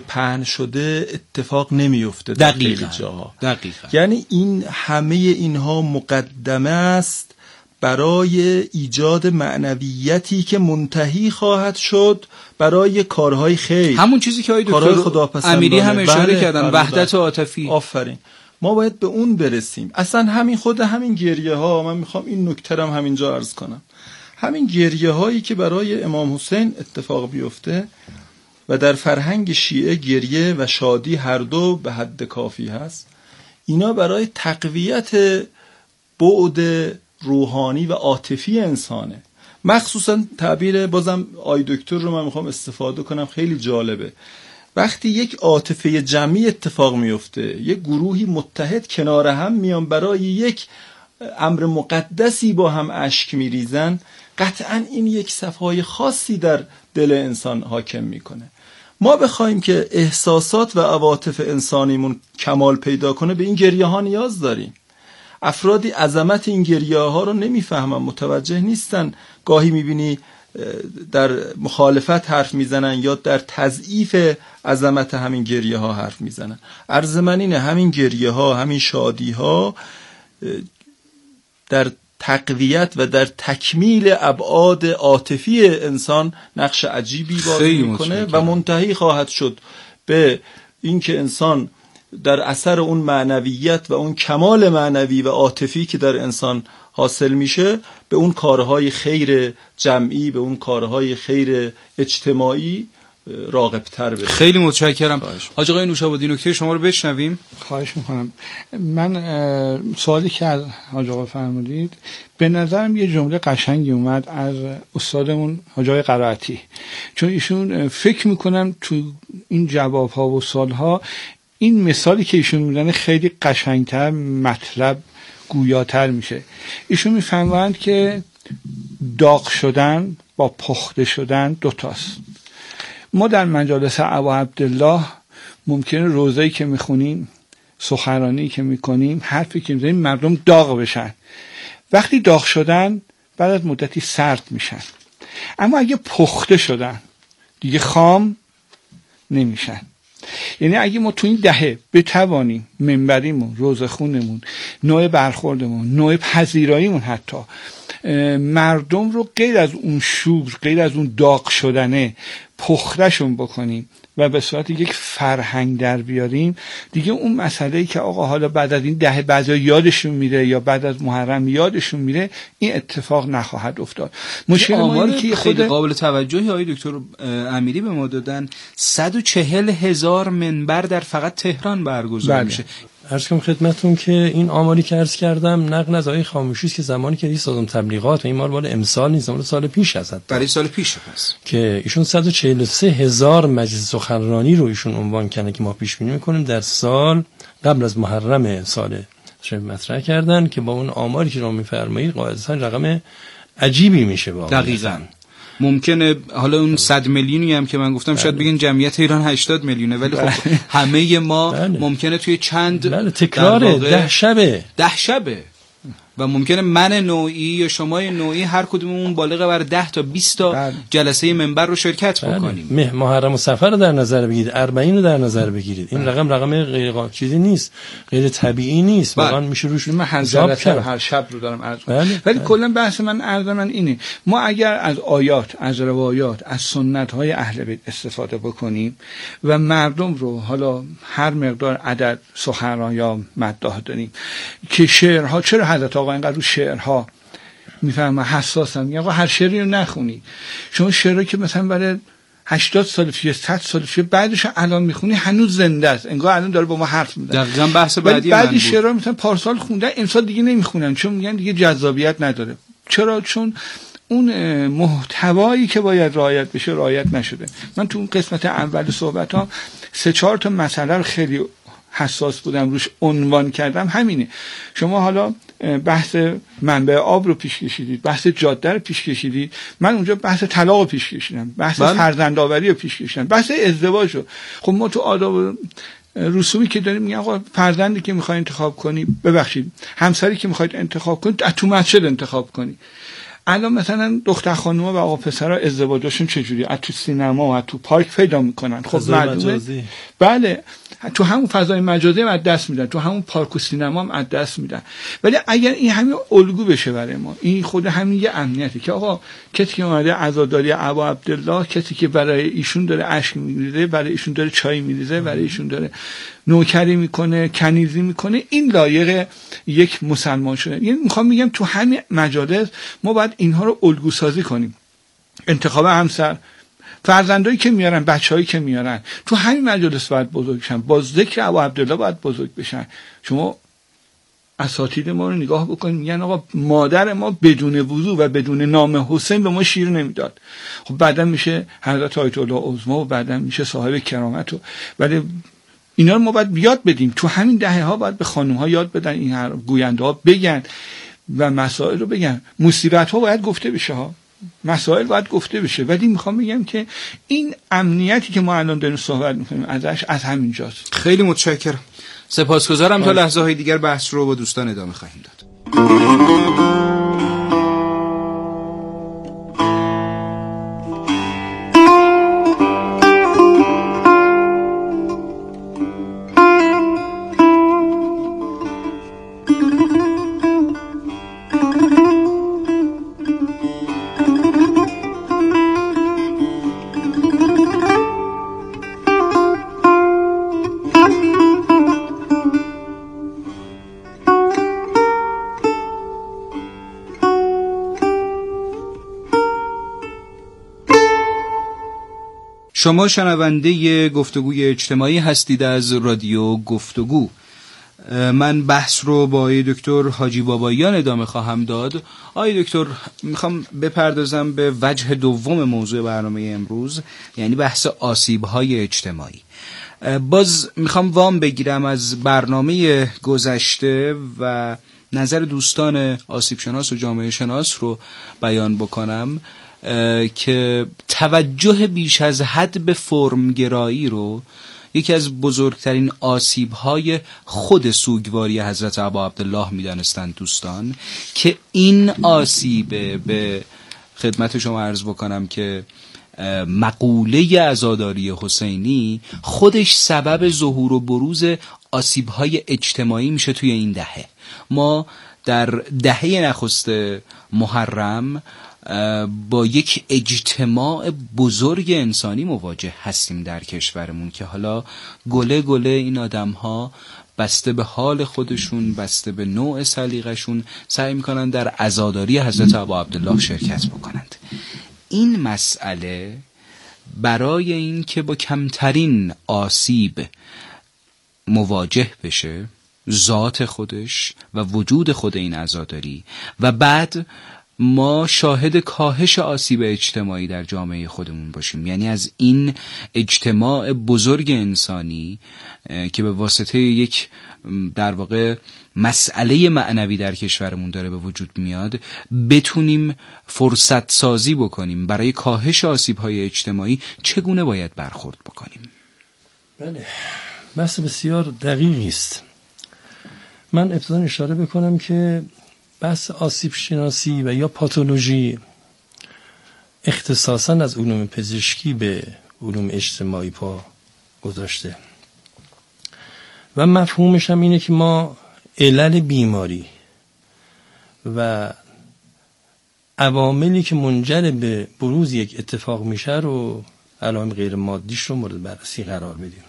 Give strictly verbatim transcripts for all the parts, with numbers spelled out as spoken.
پهن شده اتفاق نمیفته در خیلی جاها. دقیقاً. یعنی این همه اینها مقدمه است برای ایجاد معنویتی که منتهی خواهد شد برای کارهای خیر، همون چیزی که آقای دکتر امیری هم اشاره بله، کردن، بله، وحدت عاطفی. آفرین. ما باید به اون برسیم. اصلا همین خود همین گریه ها، من میخوام این نکته رو همینجا عرض کنم، همین گریه هایی که برای امام حسین اتفاق بیفته و در فرهنگ شیعه گریه و شادی هر دو به حد کافی هست، اینا برای تقویت بعد روحانی و عاطفی انسانه. مخصوصا تعبیر بازم آی دکتر رو من میخوام استفاده کنم، خیلی جالبه. وقتی یک عاطفه جمعی اتفاق میفته، یک گروهی متحد کنار هم میان برای یک امر مقدسی با هم اشک میریزن، قطعا این یک صفای خاصی در دل انسان حاکم میکنه. ما بخوایم که احساسات و عواطف انسانیمون کمال پیدا کنه، به این گریه ها نیاز داریم. افرادی عظمت این گریه ها رو نمیفهمن، متوجه نیستن. گاهی میبینی در مخالفت حرف میزنن یا در تضعیف عظمت همین گریه ها حرف میزنن. عرض من اینه همین گریه ها، همین شادی ها در تقویت و در تکمیل ابعاد عاطفی انسان نقش عجیبی بازی میکنه و منتهی خواهد شد به اینکه انسان در اثر اون معنویت و اون کمال معنوی و عاطفی که در انسان حاصل میشه به اون کارهای خیر جمعی، به اون کارهای خیر اجتماعی راغب‌تر بشه. خیلی متشکرم. حاج آقای نوشابادی نکته شما رو بشنویم. خواهش میکنم. من سوالی که از حاج آقا فرمودید، به نظرم یه جمله قشنگی اومد از استادمون حاج آقای قرائتی، چون ایشون فکر میکنم تو این جوابها و سوالها این مثالی که ایشون میزنه خیلی قشنگتر، مطلب گویاتر میشه. ایشون میفهمند که داغ شدن با پخته شدن دوتاست. ما در مجالس ابا عبدالله ممکنه روزایی که میخونیم، سخنرانی که میکنیم، حرفی که میزنیم مردم داغ بشن. وقتی داغ شدن بعد از مدتی سرد میشن، اما اگه پخته شدن دیگه خام نمیشن. یعنی اگه ما تو این دهه بتوانیم منبریمون، روزخونمون، نوع برخوردمون، نوع پذیراییمون حتی مردم رو غیر از اون شور، غیر از اون داغ شدنه پختهشون بکنیم و به صورت یک فرهنگ در بیاریم، دیگه اون مسئله‌ای که آقا حالا بعد از این دهه بعضی یادشون میره یا بعد از محرم یادشون میره، این اتفاق نخواهد افتاد. مشکل ما اینه که خیلی قابل توجهی آقای دکتر امیری به ما دادن، صد و چهل هزار منبر در فقط تهران برگزار بله. میشه. عرض کنم خدمتتون که این آماری که عرض کردم نقل از آقای خاموشی است که زمانی که رئیس سازمان تبلیغات و این مال مال امسال نیست، مال سال پیش است. برای سال پیش هست که ایشون صد و چهل و سه هزار مجلس سخنرانی رو ایشون عنوان کردن که ما پیش بینی می‌کنیم در سال قبل از محرم سال شب مطرح کردن که با اون آماری که شما می‌فرمایید قاعدتاً رقم عجیبی میشه واقعا. دقیقاً. ممکنه حالا اون صد میلیونی هم که من گفتم بله. شاید بگین جمعیت ایران هشتاد میلیونه، ولی خب بله. همه ما بله. ممکنه توی چند بله. تکرار ده شبه ده شبه و ممکنه من نوعی یا شما نوعی هر کدوممون بالغ بر ده تا بیست تا بله. جلسه منبر رو شرکت بله. بکنیم. مه محرم و صفر رو در نظر بگیرید، اربعین رو در نظر بگیرید. این بله. رقم رقم غیر قابل چیزی نیست، غیر طبیعی نیست. بله. واقعا میشه روش من حضرت هر شب رو دارم عرض کنم. بله. ولی بله. کلا بحث من عرض من اینه، ما اگر از آیات، از روایات، از سنت های اهل بیت استفاده بکنیم و مردم رو حالا هر مقدار عدد سخنران یا مداح داریم که شعرها، چرا حضرت آقا اینقدر رو شعرها میفهمم حساسم، میگم آقا هر شعری رو نخونی. شما شعری که مثلا برای هشتاد سال پیش، صد سال پیش، بعدش الان میخونی هنوز زنده است، انگار الان داره با ما حرف میزنه. دقیقاً بحث بعدی من بود. بعضی شعرها مثلا پارسال خوندن امسال دیگه نمیخونن، چون میگن دیگه جذابیت نداره. چرا؟ چون اون محتوایی که باید رعایت بشه رعایت نشده. من تو اون قسمت اول صحبتام سه چهار تا مسئله رو خیلی حساس بودم روش عنوان کردم. همینه، شما حالا بحث منبع آب رو پیش کشیدید، بحث جاده رو پیش کشیدید، من اونجا بحث طلاق رو پیش کشیدم، بحث فرزندآوری رو پیش کشیدم، بحث ازدواج رو. خب ما تو آداب رسومی که داریم میگن آقا فرزندی که میخوای انتخاب کنی، ببخشید همسری که میخواید انتخاب کنید تو مسجد انتخاب کنی. الان مثلا دختر خانوما و آقا پسرها ازدواجشون چجوری؟ از تو سینما و از تو پارک پیدا میکنن. خب معلومه بله تو همون فضای مجازی هم از دست میدن، تو همون پارک و سینما هم از دست میدن. ولی اگر این همین الگو بشه برای ما، این خود همین یه امنیتی که آقا کسی که اومده عزاداری ابا عبدالله، کسی که برای ایشون داره اشک میریزه، برای ایشون داره چای میریزه، برای ایشون داره نوکری میکنه، کنیزی میکنه، این لایق یک مسلمان شده. یعنی میخوام میگم تو همین مجالس ما باید اینها رو الگو سازی کنیم. انتخاب همسر، فرزندایی که میارن، بچه‌هایی که میارن، تو همین مجالس باید بزرگ بشن، با ذکر ابو عبدالله باید بزرگ بشن. شما اساتید ما رو نگاه بکنید، میگن آقا مادر ما بدون وضو و بدون نام حسین به ما شیر نمیداد. خب بعدا میشه حضرت آیت الله عظما و بعدا میشه صاحب کرامت. و ولی اینا رو ما باید یاد بدیم. تو همین دهه ها باید به خانم ها یاد بدن، این هر گوینده ها بگن و مسائل رو بگن. مصیبت ها باید گفته بشه ها، مسائل باید گفته بشه. ولی میخوام بگم که این امنیتی که ما الان داریم صحبت میکنیم ازش از همین جاست. خیلی متشکرم، سپاسگزارم. تا لحظه های دیگر بحث رو با دوستان ادامه خواهیم داد. شما شنونده گفتگوی اجتماعی هستید از رادیو گفتگو. من بحث رو با آقای دکتر حاجی باباییان ادامه خواهم داد. آقای دکتر، میخوام بپردازم به وجه دوم موضوع برنامه امروز، یعنی بحث آسیب‌های اجتماعی. باز میخوام وام بگیرم از برنامه گذشته و نظر دوستان آسیب شناس و جامعه شناس رو بیان بکنم که توجه بیش از حد به فرمگرایی رو یکی از بزرگترین آسیب‌های خود سوگواری حضرت ابا عبدالله می‌دانستند دوستان، که این آسیب، به خدمت شما عرض بکنم که مقوله عزاداری حسینی خودش سبب ظهور و بروز آسیب‌های اجتماعی میشه توی این دهه. ما در دهه نخست محرم با یک اجتماع بزرگ انسانی مواجه هستیم در کشورمون که حالا گله گله این آدم‌ها بسته به حال خودشون، بسته به نوع سلیقشون، سعی میکنن در عزاداری حضرت ابا عبدالله شرکت بکنند. این مسئله برای این که با کمترین آسیب مواجه بشه، ذات خودش و وجود خود این عزاداری، و بعد ما شاهد کاهش آسیب اجتماعی در جامعه خودمون باشیم، یعنی از این اجتماع بزرگ انسانی که به واسطه یک در واقع مسئله معنوی در کشورمون داره به وجود میاد، بتونیم فرصت سازی بکنیم برای کاهش آسیب‌های اجتماعی چگونه باید برخورد بکنیم. بله، بحث بسیار دقیقی است. من ابتدا اشاره بکنم که بحث آسیب شناسی و یا پاتولوژی اختصاصاً از علوم پزشکی به علوم اجتماعی پا گذاشته و مفهومش هم اینه که ما علل بیماری و عواملی که منجر به بروز یک اتفاق میشه رو، علائم غیر مادیش رو مورد بررسی قرار بدیم.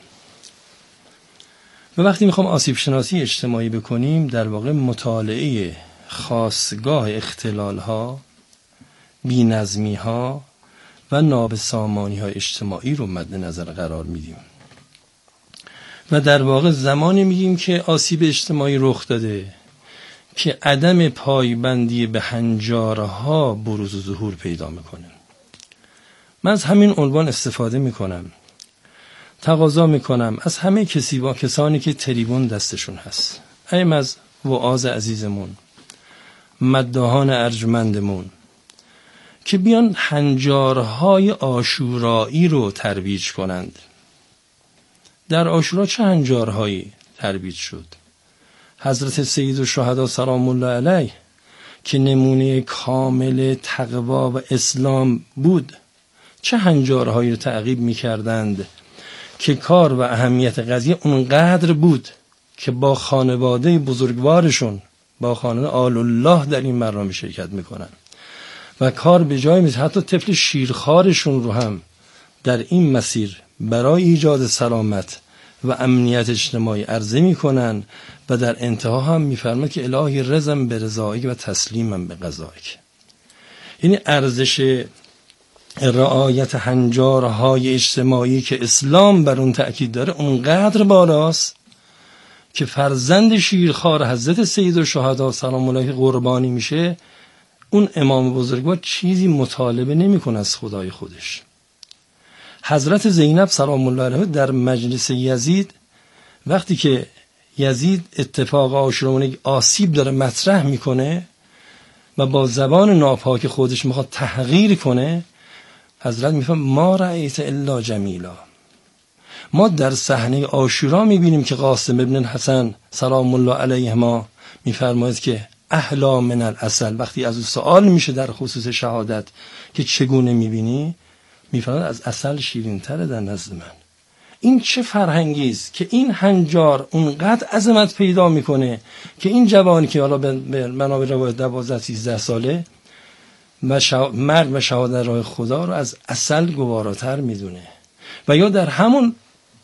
و وقتی میخوام آسیب شناسی اجتماعی بکنیم، در واقع مطالعه خاستگاه اختلال ها، بی نظمی ها و نابسامانی های اجتماعی رو مد نظر قرار میدیم و در واقع زمانی میگیم که آسیب اجتماعی رخ داده که عدم پایبندی به هنجارها بروز و ظهور پیدا میکنه. من از همین عنوان استفاده میکنم، تقاضا میکنم از همه کسی و کسانی که تریبون دستشون هست، ایم از وعاظ عزیزمون، مداحان ارجمندمون، که بیان هنجارهای عاشورایی رو ترویج کنند. در عاشورا چه هنجارهایی ترویج شد؟ حضرت سید الشهدا سلام الله علیه که نمونه کامل تقوا و اسلام بود، چه هنجارهایی رو تعقیب می‌کردند که کار و اهمیت قضیه اونقدر بود که با خانواده بزرگوارشون، با خانواده آل الله در این برنامه شرکت میکنن و کار به جای میز حتی طفل شیرخوارشون رو هم در این مسیر برای ایجاد سلامت و امنیت اجتماعی عرضه میکنن و در انتها هم میفرماد که الهی رضا به رضایک و تسلیما به قضایک. یعنی ارزش رعایت هنجارهای اجتماعی که اسلام بر اون تأکید داره اونقدر بالاست که فرزند شیرخوار حضرت سید الشهدا سلام الله قربانی میشه، اون امام بزرگوار چیزی مطالبه نمیکنه از خدای خودش. حضرت زینب سلام الله علیها در مجلس یزید وقتی که یزید اتفاق عاشورا آسیب داره مطرح میکنه و با زبان ناپاک خودش میخواد تحقیر کنه، حضرت میفهم ما رأیت الا جمیلا. ما در صحنه عاشورا میبینیم که قاسم ابن الحسن سلام الله علیهما میفرماید که احلا من العسل. وقتی از او سوال میشه در خصوص شهادت که چگونه میبینی، میفرماید از عسل شیرین تره در نزد من. این چه فرهنگی است که این هنجار اونقدر عظمت پیدا میکنه که این جوانی که حالا به منابع روایت دوازده سیزده ساله و شا... مرگ و شهادت راه خدا رو از عسل گواراتر میدونه. و یا در همون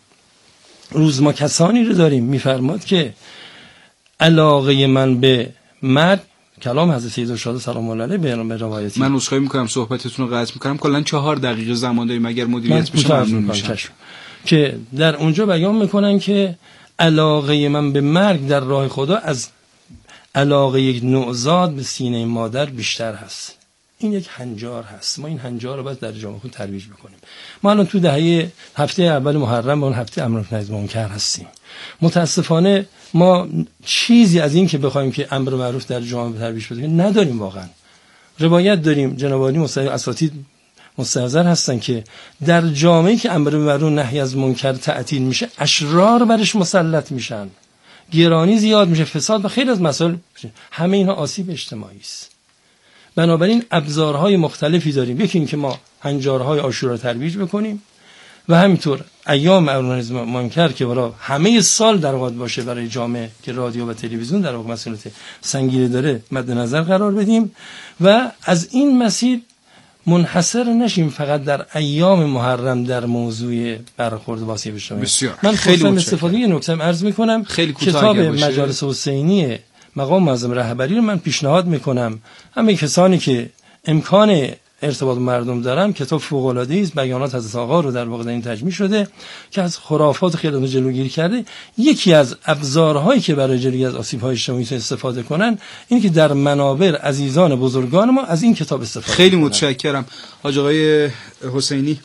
روز ما کسانی رو داریم میفرماد که علاقه من به مرگ، کلام حضرت سید الشهدا سلام الله علیه به روایتی. من عذرخواهی میکنم صحبتتون رو قطع میکنم، کلا چهار دقیقه زمان داریم، اگر مدیریت بشه ممنون میشم. که در اونجا بیان میکنن که علاقه من به مرگ در راه خدا از علاقه یک نوزاد به سینه مادر بیشتر هست. این یک هنجار هست. ما این هنجار رو باید در جامعه خود ترویج بکنیم. ما الان تو دهه هفته اول محرم و اون هفته امر بالمعروف منکر هستیم. متاسفانه ما چیزی از این که بخوایم که امر معروف در جامعه ترویج بدیم نداریم. واقعا روایت داریم، جناب عالی مستشار اساتید مستحضر هستن که در جامعه‌ای که امر معروف نهی از منکر تعطیل میشه، اشرار برش مسلط میشن، گرانی زیاد میشه، فساد و خیلی از مسائل، همه اینها آسیب اجتماعی است. بنابراین ابزارهای مختلفی داریم. یکی این که ما هنجارهای عاشورا رو ترویج بکنیم و همینطور ایام امر منکر که برای همه سال در واقع باشه برای جامعه که رادیو و تلویزیون در واقع مسئولیت سنگینی داره مد نظر قرار بدیم و از این مسیر منحصر نشیم فقط در ایام محرم در موضوع برخورد با آسیب اجتماعی. من خیلی استفاده یه نکته عرض می‌کنم. کتاب مجالس حسینی مقام معظم رهبری رو من پیشنهاد میکنم همه کسانی که امکان ارتباط با مردم دارن. کتاب فوق‌العاده‌ای است، بیانات حضرت آقا رو در واقع در این تجمیع شده که از خرافات خیلی جلوگیری کرده. یکی از ابزارهایی که برای جلوگیری از آسیب‌های اجتماعی استفاده کنن این که در منابر عزیزان بزرگان ما از این کتاب استفاده خیلی کنن. متشکرم. حاج آقای حسینی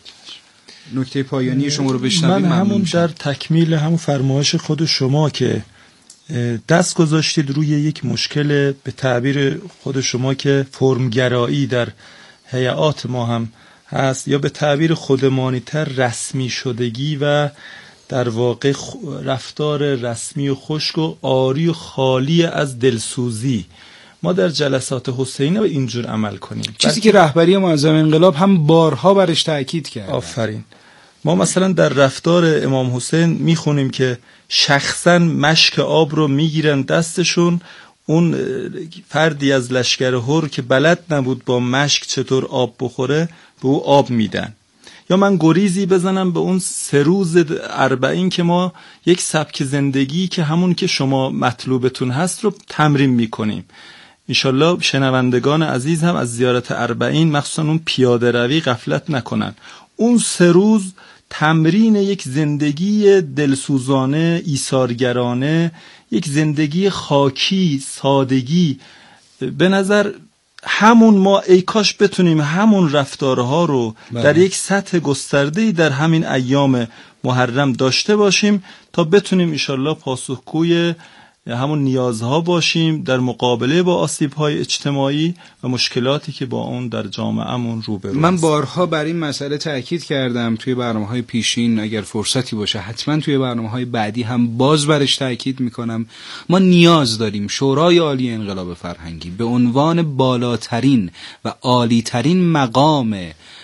نکته پایانی شما رو بشنویم. من همون در تکمیل همون فرمایش خود شما که دست گذاشتید روی یک مشکل به تعبیر خود شما که فرمگرایی در هیئات ما هم هست یا به تعبیر خودمانی‌تر رسمی شدگی و در واقع رفتار رسمی و خشک و عاری و خالی از دلسوزی. ما در جلسات حسینی باید اینجور عمل کنیم، چیزی که رهبری معظم انقلاب هم بارها برش تأکید کرد. آفرین. ما مثلا در رفتار امام حسین میخونیم که شخصا مشک آب رو میگیرن دستشون، اون فردی از لشکر هر که بلد نبود با مشک چطور آب بخوره به او آب میدن. یا من گریزی بزنم به اون سه روز اربعین که ما یک سبک زندگی که همون که شما مطلوبتون هست رو تمرین میکنیم. انشالله شنوندگان عزیز هم از زیارت اربعین مخصوصا اون پیاده روی غفلت نکنن. اون سه روز تمرین یک زندگی دلسوزانه، ایثارگرانه، یک زندگی خاکی، سادگی. به نظر همون ما ای کاش بتونیم همون رفتارها رو بله. در یک سطح گسترده‌ای در همین ایام محرم داشته باشیم تا بتونیم انشالله پاسخگوی یا همون نیازها باشیم در مقابله با آسیب‌های اجتماعی و مشکلاتی که با اون در جامعهمون روبرو. من بارها بر این مسئله تاکید کردم توی برنامه‌های پیشین، اگر فرصتی باشه حتما توی برنامه‌های بعدی هم باز برش تاکید میکنم. ما نیاز داریم شورای عالی انقلاب فرهنگی به عنوان بالاترین و عالیترین مقام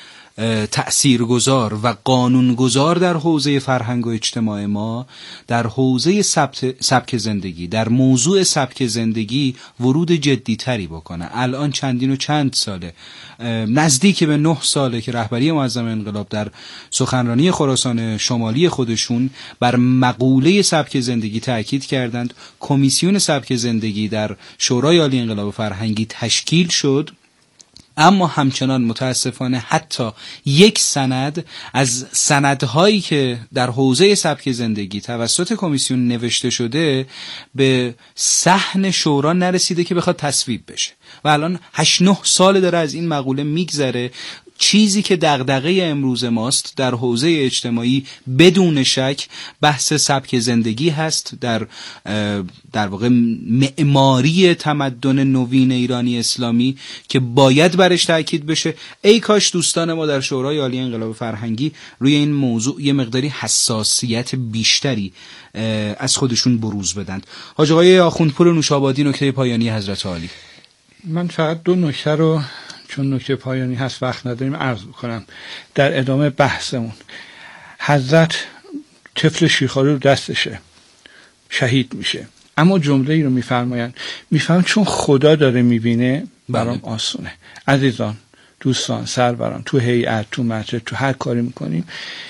تأثیرگذار و قانونگذار در حوزه فرهنگ و اجتماع ما، در حوزه سبک زندگی، در موضوع سبک زندگی ورود جدی تری بکنه. الان چندین و چند ساله، نزدیک به نه ساله که رهبری معظم انقلاب در سخنرانی خراسان شمالی خودشون بر مقوله سبک زندگی تأکید کردند. کمیسیون سبک زندگی در شورای عالی انقلاب فرهنگی تشکیل شد، اما همچنان متاسفانه حتی یک سند از سندهایی که در حوزه سبک زندگی توسط کمیسیون نوشته شده به صحن شورا نرسیده که بخواد تصویب بشه و الان هشت نه سال داره از این مقوله میگذره. چیزی که دغدغه امروز ماست در حوزه اجتماعی بدون شک بحث سبک زندگی هست، در در واقع معماری تمدن نوین ایرانی اسلامی که باید برش تاکید بشه. ای کاش دوستان ما در شورای عالی انقلاب فرهنگی روی این موضوع یه مقداری حساسیت بیشتری از خودشون بروز بدند. حاج آقای آخوندپور نوشابادی، نکته پایانی حضرت عالی. من فقط دو نکته رو چون نکته پایانی هست وقت نداریم عرض بکنم. در ادامه بحثمون حضرت طفل شیرخواره رو دستشه، شهید میشه، اما جمله ای رو میفرمایند، میفرمایند چون خدا داره میبینه برام آسونه. عزیزان، دوستان، سروران، تو هیئت، تو مجلس، تو هر کاری میکنیم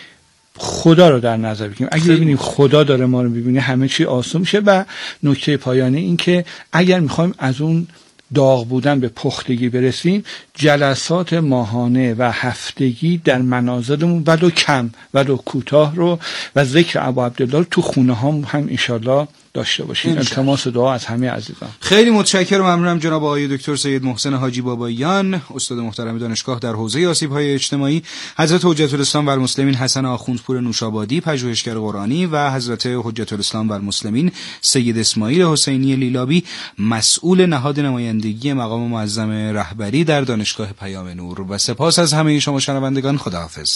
خدا رو در نظر بگیریم. اگه ببینیم خدا داره ما رو میبینه همه چی آسون میشه. و نکته پایانی این که اگر میخوایم از اون داغ بودن به پختگی برسیم، جلسات ماهانه و هفتگی در منازلمون ولو کم ولو کوتاه رو و ذکر ابا عبدالله تو خونه هم هم انشالله داشته باشیم. التماس دعا از همه عزیزان. خیلی متشکرم، ممنونم جناب آقای دکتر سید محسن حاجی باباییان، استاد محترم دانشگاه در حوزه آسیب‌های اجتماعی، حضرت حجت الاسلام و المسلمین حسن آخوندپور نوشابادی پژوهشگر قرآنی و حضرت حجت الاسلام و المسلمین سید اسماعیل حسینی لیلابی مسئول نهاد نمایندگی مقام معظم رهبری در دانشگاه پیام نور. و سپاس از همه شما شنوندگان. خداحافظ.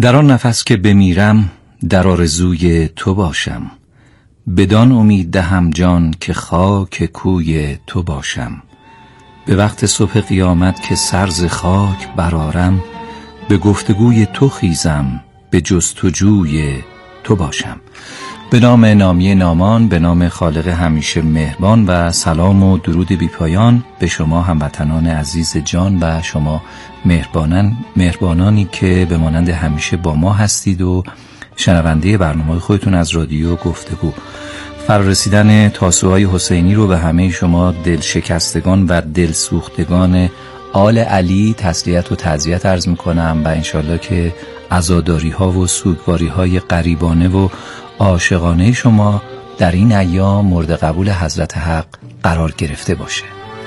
در آن نفس که بمیرم در آرزوی تو باشم، بدان امید دهم جان که خاک کوی تو باشم. به وقت صبح قیامت که سر ز خاک برآرم، به گفتگوی تو خیزم به جستجوی تو باشم. به نام نامی نامان، به نام خالق همیشه مهربان و سلام و درود بی پایان به شما هموطنان عزیز جان و شما مهربانان مهربانانی که به مانند همیشه با ما هستید و شنونده برنامه خودتون از رادیو گفتگو. فرارسیدن تاسوهای حسینی رو به همه شما دل شکستگان و دل سوختگان آل علی تسلیت و تعزیت عرض میکنم و انشالله که عزاداری ها و سوگواری های غریبانه و عاشقانه شما در این ایام مورد قبول حضرت حق قرار گرفته باشه.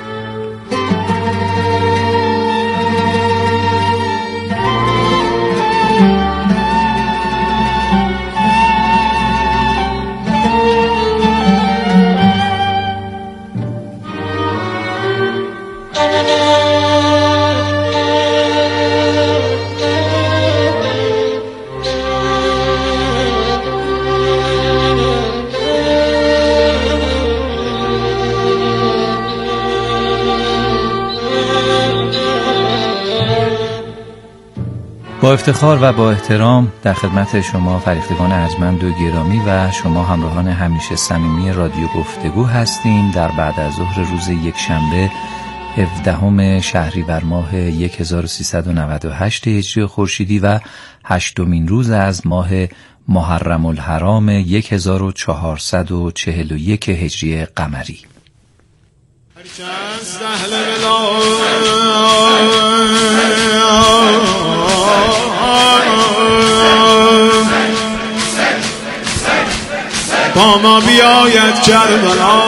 با افتخار و با احترام در خدمت شما فریختگان ارجمند و گرامی و شما همراهان همیشه صمیمی رادیو گفتگو هستیم. در بعد از ظهر روز یکشنبه هفدهم شهریور ماه هزار و سیصد و نود و هشت هجری خورشیدی و هشتمین روز از ماه محرم الحرام هزار و چهارصد و چهل و یک هجری قمری. با ما بیاید کربلا،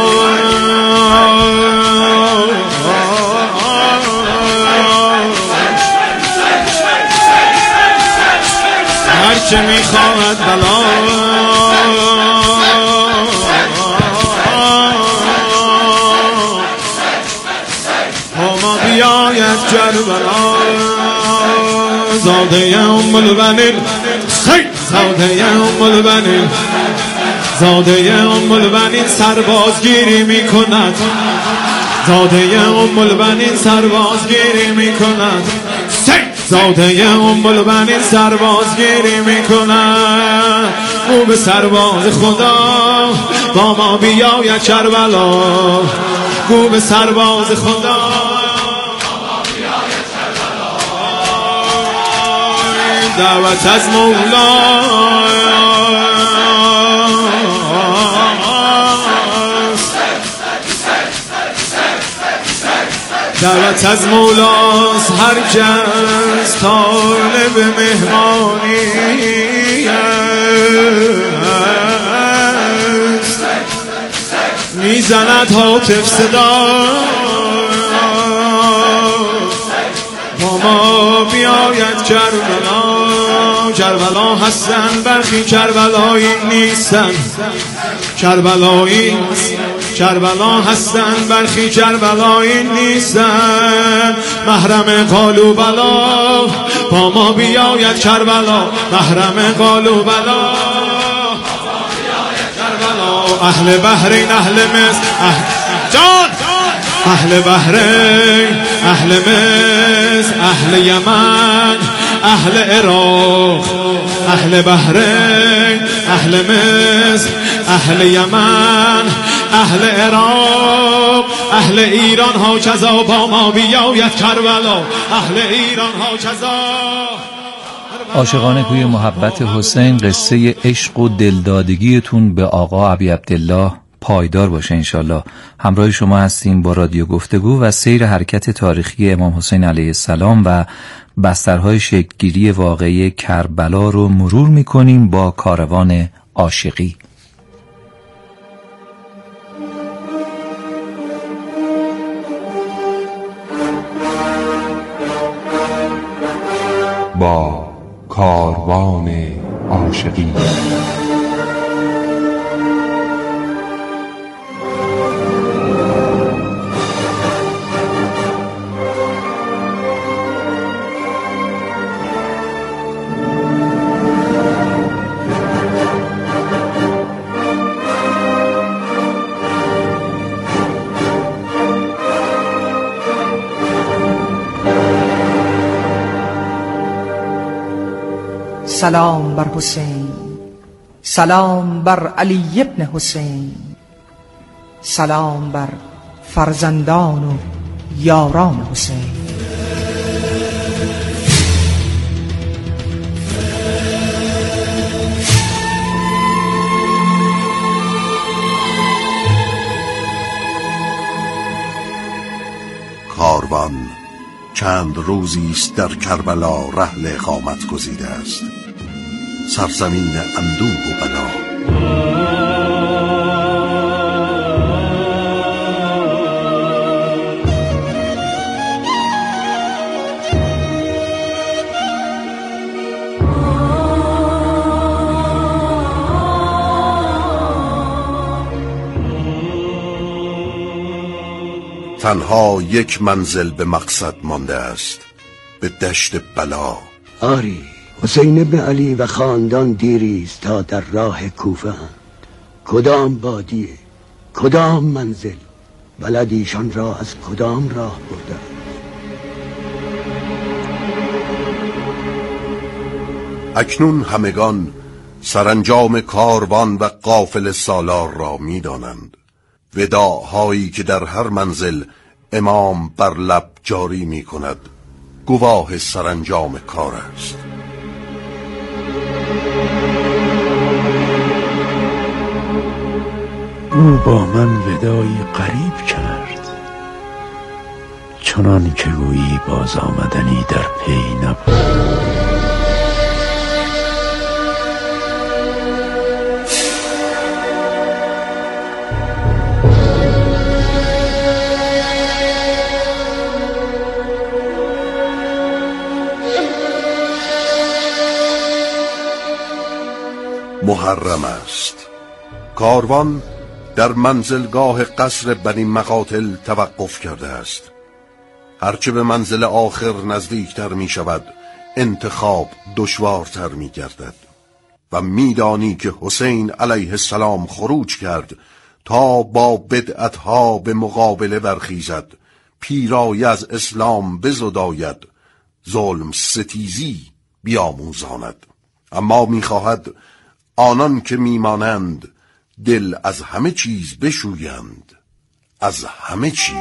هر چه میخواهد بلا، با ما بیاید کربلا. زاده ام البنین، زاده ام البنین، زاده ام البنین سربازگیری می کند، زاده ام البنین سربازگیری می کند، زاده ام البنین سربازگیری می کند. او به سرباز خدا با ما بیاید کربلا، گو به سرباز خدا با ما بیاید کربلا. دعوت از مولا دعوت از مولاست، هر کس طالب مهمانی است. میزند هاتف صدا، با ما بیاید کربلا. کربلا هستن برخی کربلایی نیستن، کربلایی کربلا هستن برخی کربلایی نیستن. محرم قالو بلا، با ما بیاید کربلا. محرم قالو بلا، کربلا. اهل بحرین اهل مصر اهل جان، اهل بحرین اهل مصر اهل یمن اهل عراق، اهل بحرین اهل مصر اهل یمن اهل عراق، اهل ایران ها کذا با ما بیاید کربلا. اهل ایران ها کذا. عاشقان کوی محبت حسین، قصه عشق و دلدادگیتون به آقا ابی عبدالله پایدار باشه انشالله. همراه شما هستیم با رادیو گفتگو و سیر حرکت تاریخی امام حسین علیه السلام و بسترهای شکلگیری واقعی کربلا رو مرور میکنیم با کاروان عاشقی. با کاروان عاشقی. سلام بر حسین، سلام بر علی ابن حسین، سلام بر فرزندان و یاران حسین. کاروان چند روزی است در کربلا رحل اقامت گزیده است، سرزمین اندوه و بلا. تنها یک منزل به مقصد مانده است، به دشت بلا. آری، حسین ابن علی و خاندان دیریست تا در راه کوفه اند. کدام بادیه، کدام منزل، بلدیشان را از کدام راه برده؟ اکنون همگان سرانجام کاروان و قافله سالار را می دانند. وداع‌هایی که در هر منزل امام بر لب جاری می کند گواه سرانجام کار است. او با من ودایی غریب کرد، چنان که گویی باز آمدنی در پی نبود. محرم است. کاروان در منزلگاه قصر بنی مقاتل توقف کرده است. هرچه به منزل آخر نزدیکتر می شود انتخاب دشوارتر می گردد و می دانی که حسین علیه السلام خروج کرد تا با بدعتها به مقابله برخیزد، پیرایه از اسلام بزداید، ظلم ستیزی بیاموزاند. اما می خواهد آنان که میمانند دل از همه چیز بشویند، از همه چیز.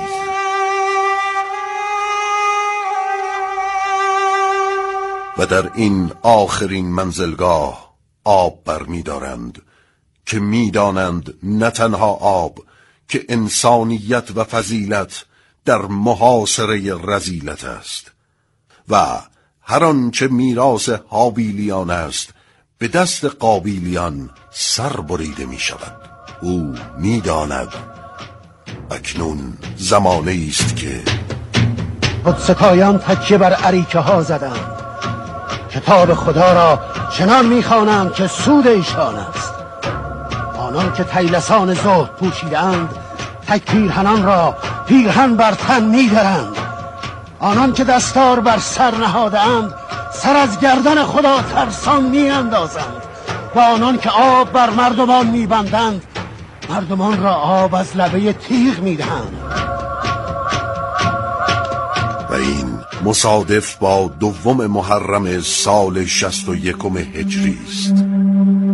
و در این آخرین منزلگاه آب برمی دارند که میدانند نه تنها آب که انسانیت و فضیلت در محاصره رذیلت است و هر آنچه میراث هابیلیان است به دست قابیلیان سر بریده می شود. او می داند اکنون زمانه است که خودستایان تکیه بر اریکه ها زدند، کتاب خدا را چنان می خوانند که سود ایشان است. آنان که طیلسان زهد پوشیدند، تک پیرهنان را پیرهن بر تن می درند. آنان که دستار بر سر نهادند، سر از گردن خدا ترسان می اندازند. و آنان که آب بر مردمان می بندند، مردمان را آب از لبه تیغ می دهند. و این مصادف با دوم محرم سال شصت و یکم هجری است.